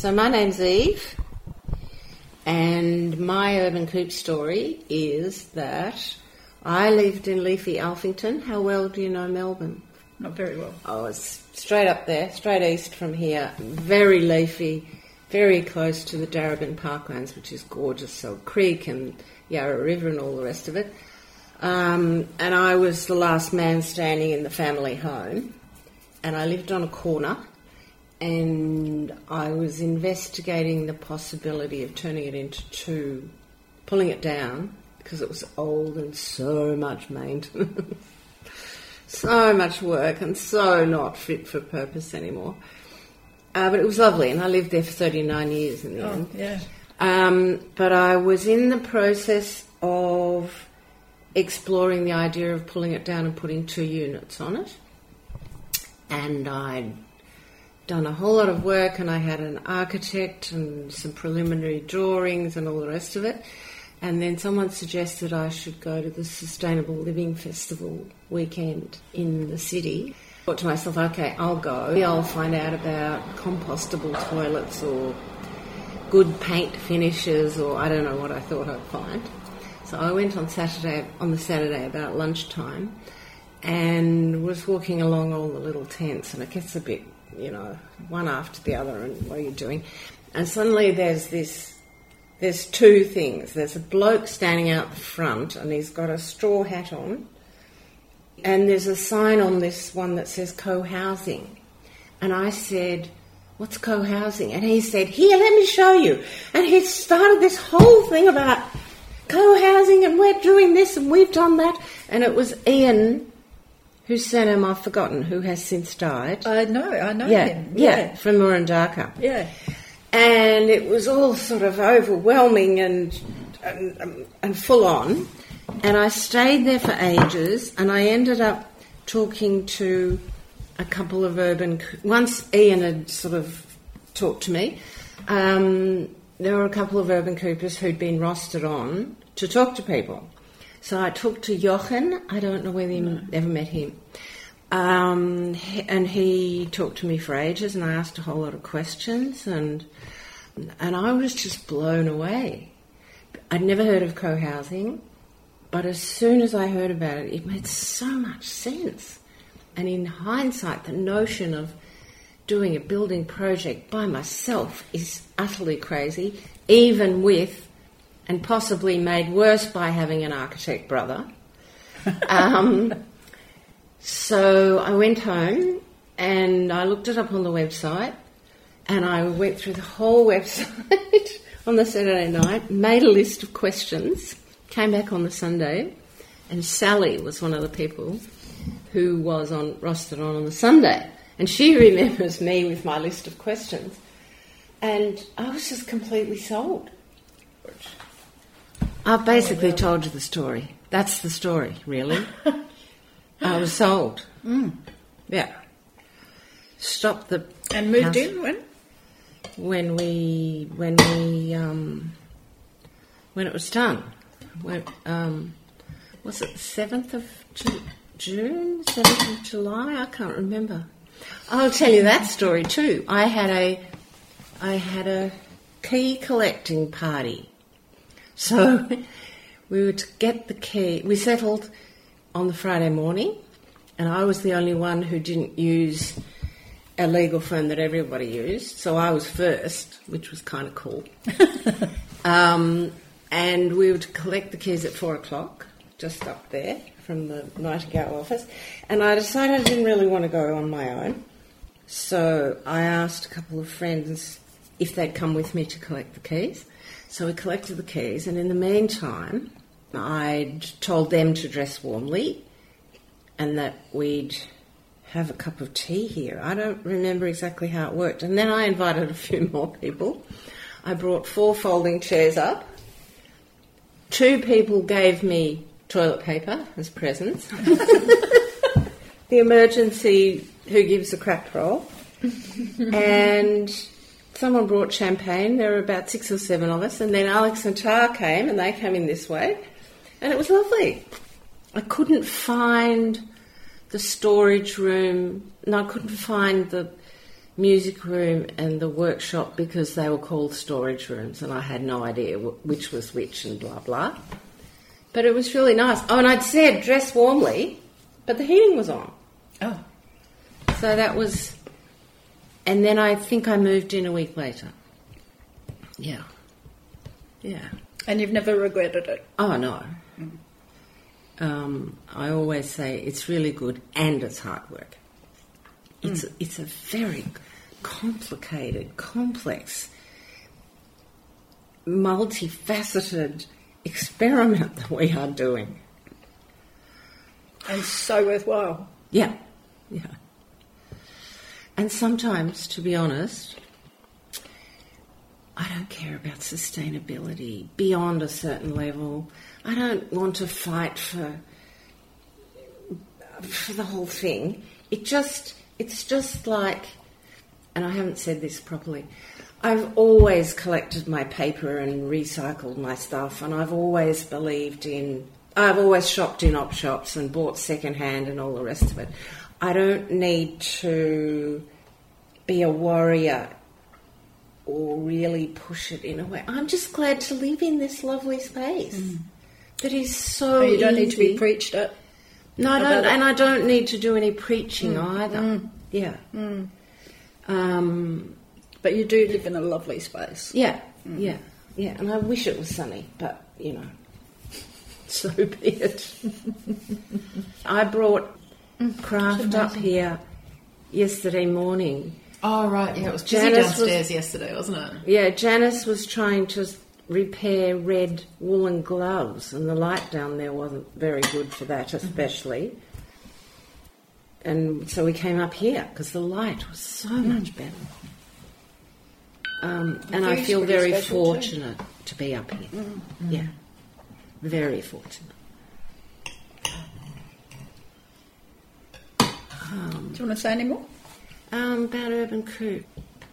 So my name's Eve, and my urban coop story is that I lived in leafy Alphington. How well do you know Melbourne? Not very well. Oh, it's straight up there, straight east from here. Very leafy, very close to the Darebin Parklands, which is gorgeous. So Creek and Yarra River and all the rest of it. And I was the last man standing in the family home, and I lived on a corner, and I was investigating the possibility of turning it into two, pulling it down, because it was old and so much maintenance, so much work, and so not fit for purpose anymore. But it was lovely, and I lived there for 39 years in the end. Yeah. But I was in the process of exploring the idea of pulling it down and putting 2 units on it. And I'd done a whole lot of work, and I had an architect and some preliminary drawings and all the rest of it. And then someone suggested I should go to the Sustainable Living Festival weekend in the city. I thought to myself, okay, I'll go. I'll find out about compostable toilets or good paint finishes, or I don't know what I thought I'd find. So I went on the Saturday about lunchtime, and was walking along all the little tents, and it gets a bit, one after the other, and what are you doing? And suddenly there's 2 things. There's a bloke standing out the front, and he's got a straw hat on, and there's a sign on this one that says co-housing. And I said, what's co-housing? And he said, here, let me show you. And he started this whole thing about co-housing, and we're doing this and we've done that. And it was Ian, whose surname I've forgotten, who has since died. I know him. Yeah, from Murrindaka. Yeah. And it was all sort of overwhelming and full on. And I stayed there for ages, and I ended up talking to a couple of once Ian had sort of talked to me, there were a couple of urban coopers who'd been rostered on to talk to people. So I talked to Jochen. I don't know whether you ever met him. And he talked to me for ages, and I asked a whole lot of questions, and I was just blown away. I'd never heard of co-housing, but as soon as I heard about it, it made so much sense. And in hindsight, the notion of doing a building project by myself is utterly crazy, even with, and possibly made worse by having an architect brother. So I went home and I looked it up on the website, and I went through the whole website on the Saturday night, made a list of questions, came back on the Sunday, and Sally was one of the people who was rostered on the Sunday. And she remembers me with my list of questions. And I was just completely sold. I've basically told you the story. That's the story, really. I was sold. Mm. Yeah. Stopped the... And moved house in when? When it was done. Was it the 7th of June? 7th of July? I can't remember. I'll tell you that story too. I had a key collecting party. So we were to get the key. We settled on the Friday morning, and I was the only one who didn't use a legal firm that everybody used. So I was first, which was kind of cool. And we were to collect the keys at 4:00, just up there from the Nightingale office. And I decided I didn't really want to go on my own. So I asked a couple of friends if they'd come with me to collect the keys. So we collected the keys, and in the meantime, I'd told them to dress warmly and that we'd have a cup of tea here. I don't remember exactly how it worked. And then I invited a few more people. I brought 4 folding chairs up. 2 people gave me toilet paper as presents. The emergency who gives a crap roll. And someone brought champagne. There were about 6 or 7 of us. And then Alex and Tar came, and they came in this way. And it was lovely. I couldn't find the storage room. No, I couldn't find the music room and the workshop because they were called storage rooms, and I had no idea which was which and blah, blah. But it was really nice. Oh, and I'd said dress warmly, but the heating was on. Oh. So that was... And then I think I moved in a week later. Yeah. Yeah. And you've never regretted it? Oh, no. I always say it's really good and it's hard work. It's a very complicated, complex, multifaceted experiment that we are doing. And so worthwhile. Yeah, yeah. And sometimes, to be honest, I don't care about sustainability beyond a certain level. I don't want to fight for the whole thing. It's just like, and I haven't said this properly, I've always collected my paper and recycled my stuff, and I've always shopped in op shops and bought secondhand and all the rest of it. I don't need to be a warrior or really push it in a way. I'm just glad to live in this lovely space that is so you don't easy. need to be preached at. No, I don't, and I don't need to do any preaching either. Yeah. But you do live in a lovely space. Yeah, yeah, yeah. And I wish it was sunny, but, so be it. I brought Craft up here yesterday morning. Oh, right, yeah, it was busy downstairs yesterday, wasn't it? Yeah, Janice was trying to repair red woolen gloves, and the light down there wasn't very good for that, especially. And so we came up here because the light was so much better. And I feel very fortunate to be up here. Yeah, very fortunate. Do you want to say any more? About Urban Crew.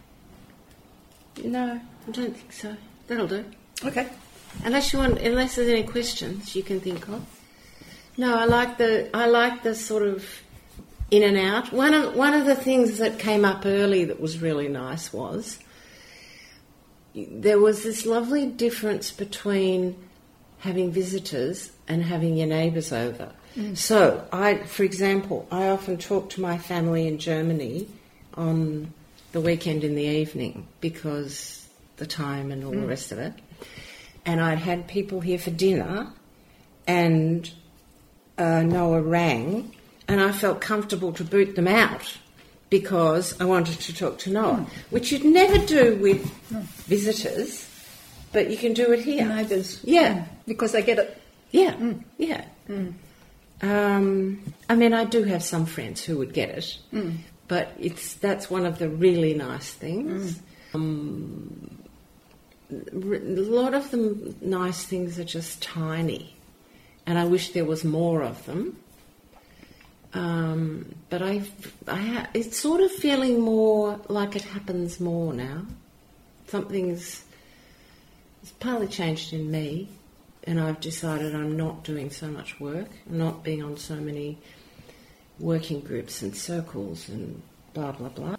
No, I don't think so. That'll do. Okay. Unless there's any questions you can think of. No, I like the sort of in and out. One of the things that came up early that was really nice was there was this lovely difference between having visitors and having your neighbours over. So, for example, I often talk to my family in Germany on the weekend in the evening because the time and all the rest of it. And I'd had people here for dinner and Noah rang and I felt comfortable to boot them out because I wanted to talk to Noah, which you'd never do with visitors, but you can do it here. Neighbours. Yeah. Because they get it. Yeah, yeah. I mean, I do have some friends who would get it, but that's one of the really nice things. A lot of the nice things are just tiny, and I wish there was more of them. But it's sort of feeling more like it happens more now. It's partly changed in me. And I've decided I'm not doing so much work. I'm not being on so many working groups and circles and blah, blah, blah.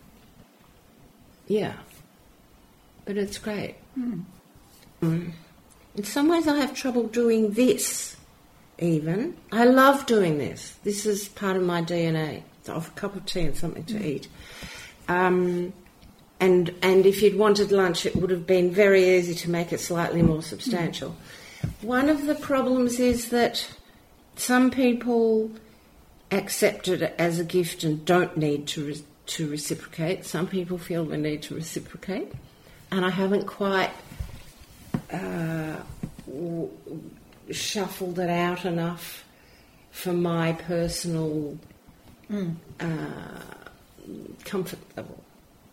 Yeah. But it's great. In some ways I have trouble doing this, even. I love doing this. This is part of my DNA. So I'll have a cup of tea and something to eat. And if you'd wanted lunch, it would have been very easy to make it slightly more substantial. One of the problems is that some people accept it as a gift and don't need to reciprocate. Some people feel the need to reciprocate. And I haven't quite shuffled it out enough for my personal comfort level,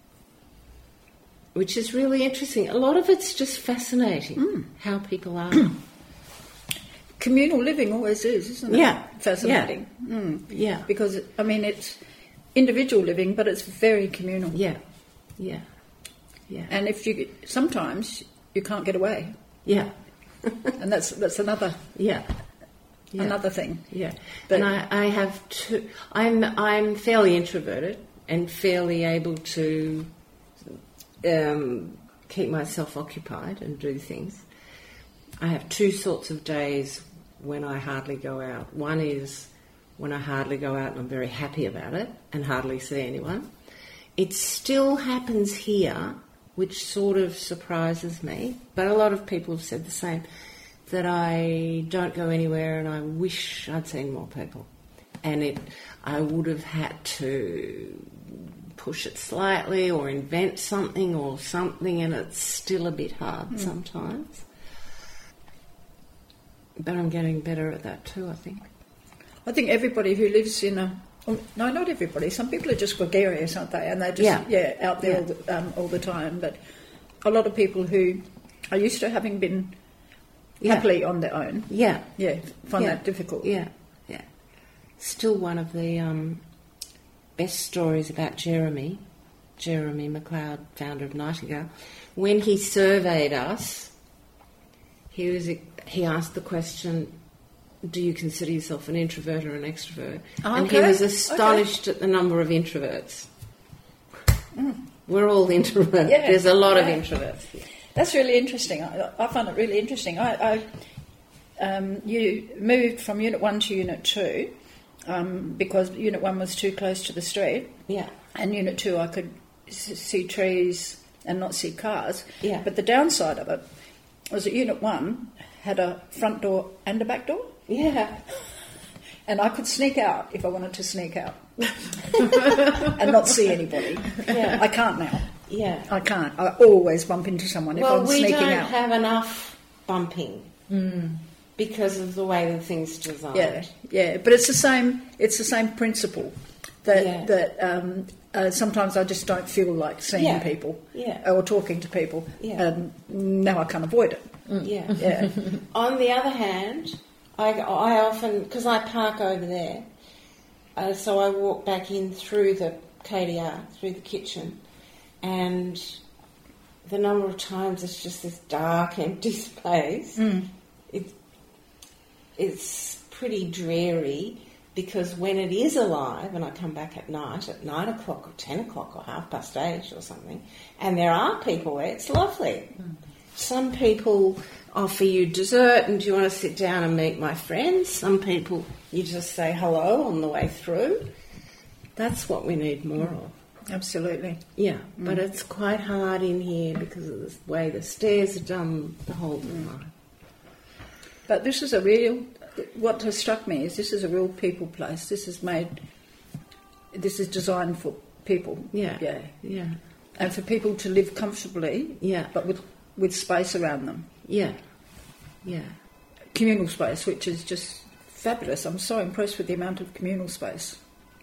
which is really interesting. A lot of it's just fascinating how people are. Communal living always is, isn't it? Yeah. Fascinating. Yeah. Because, I mean, it's individual living, but it's very communal. Yeah. Yeah. Yeah. And sometimes you can't get away. Yeah. And that's another another thing. Yeah. But and I have I'm fairly introverted. and fairly able to keep myself occupied and do things. I have two sorts of days when I hardly go out. One is when I hardly go out and I'm very happy about it and hardly see anyone. It still happens here, which sort of surprises me, but a lot of people have said the same, that I don't go anywhere and I wish I'd seen more people. And I would have had to push it slightly or invent something or something, and it's still a bit hard sometimes. But I'm getting better at that too, I think. I think everybody who lives in a... No, not everybody. Some people are just gregarious, aren't they? And they're just out there all the time. But a lot of people who are used to having been happily on their own, find that difficult. Yeah. Still one of the best stories about Jeremy McLeod, founder of Nightingale. When he surveyed us, he asked the question, do you consider yourself an introvert or an extrovert? And he was astonished at the number of introverts. We're all introverts. Yeah. There's a lot of introverts here. That's really interesting. I find it really interesting. You moved from Unit 1 to Unit 2 because Unit 1 was too close to the street. Yeah. And Unit 2 I could see trees and not see cars. Yeah. But the downside of it was that Unit 1 had a front door and a back door. Yeah. And I could sneak out if I wanted to sneak out and not see anybody. Yeah. I can't now. Yeah. I can't. I always bump into someone if I'm sneaking out. Well, we don't have enough bumping because of the way the thing's designed. Yeah. But it's the same principle that sometimes I just don't feel like seeing people or talking to people. Yeah. Now I can't avoid it. Yeah. On the other hand, I often, because I park over there, so I walk back in through the KDR, through the kitchen, and the number of times it's just this dark, empty space, it's pretty dreary, because when it is alive, and I come back at 9 o'clock or 10 o'clock or 8:30 or something, and there are people there, it's lovely. Some people offer you dessert and do you want to sit down and meet my friends? Some people you just say hello on the way through. That's what we need more of. Absolutely. Yeah, but it's quite hard in here because of the way the stairs are done, the whole time. But this is what has struck me is this is a real people place. This is designed for people. Yeah. And for people to live comfortably, but with space around them. Yeah. Communal space, which is just fabulous. I'm so impressed with the amount of communal space.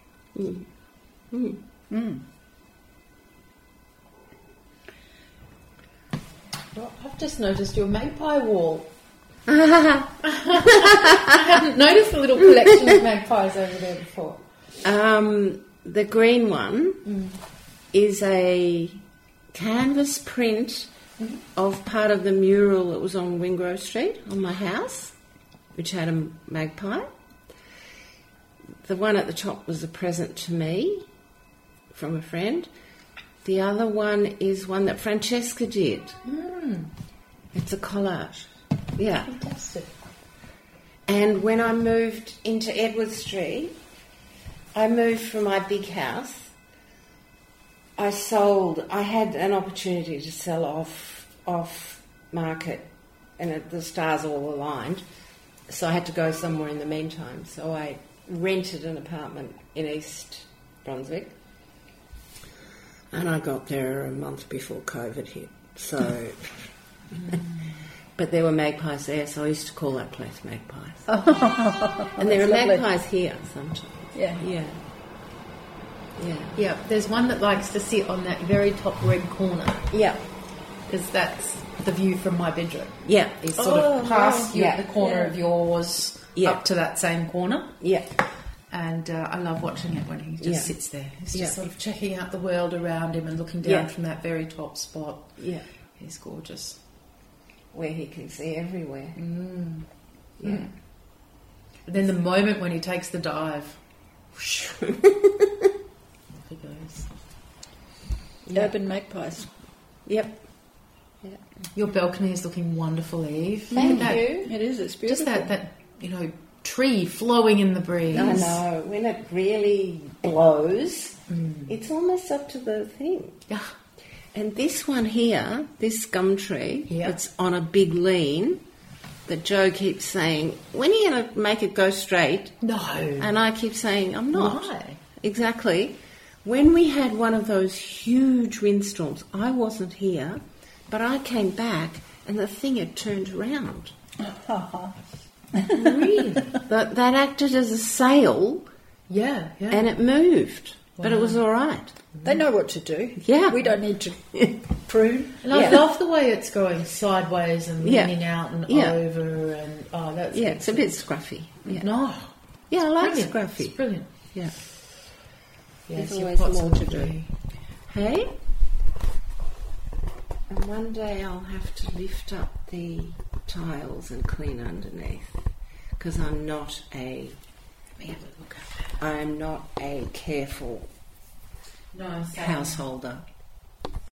Well, I've just noticed your magpie wall. I hadn't noticed a little collection of magpies over there before. The green one is a canvas print of part of the mural that was on Wingrove Street on my house, which had a magpie. The one at the top was a present to me from a friend. The other one is one that Francesca did. It's a collage. Yeah. Fantastic. And when I moved into Edward Street, I moved from my big house. I had an opportunity to sell off market, and the stars all aligned, so I had to go somewhere in the meantime. So I rented an apartment in East Brunswick, and I got there a month before COVID hit. So, but there were magpies there, so I used to call that place Magpies. And there are magpies here sometimes. Yeah. There's one that likes to sit on that very top red corner. Yeah. Because that's the view from my bedroom. Yeah. It's sort of past you at the corner of yours up to that same corner. Yeah. And I love watching it when he just sits there. He's just sort of checking out the world around him and looking down from that very top spot. Yeah. He's gorgeous. Where he can see everywhere. Yeah. And then the moment when he takes the dive... Off he goes. urban magpies. Yep. Your balcony is looking wonderful, Eve. Thank That- you. It is. It's beautiful. Just that tree flowing in the breeze. I know. When it really blows, it's almost up to the thing. Yeah. And this one here, this gum tree, Yeah. it's on a big lean that Joe keeps saying, when are you going to make it go straight? No. And I keep saying, I'm not. Why? Exactly. When we had one of those huge windstorms, I wasn't here, but I came back and the thing had turned around. Really? That acted as a sail Yeah. and it moved, but it was all right. They know what to do. Yeah. We don't need to prune. And I love the way it's going sideways and Yeah. leaning out and Yeah. over, and that's Yeah, it's a bit scruffy. Yeah, No. yeah I like Brilliant. scruffy. It's brilliant. Yeah. Yes, There's your always pots more are to do. lovely. Hey? And one day I'll have to lift up the tiles and clean underneath because I'm not a careful No, same. householder.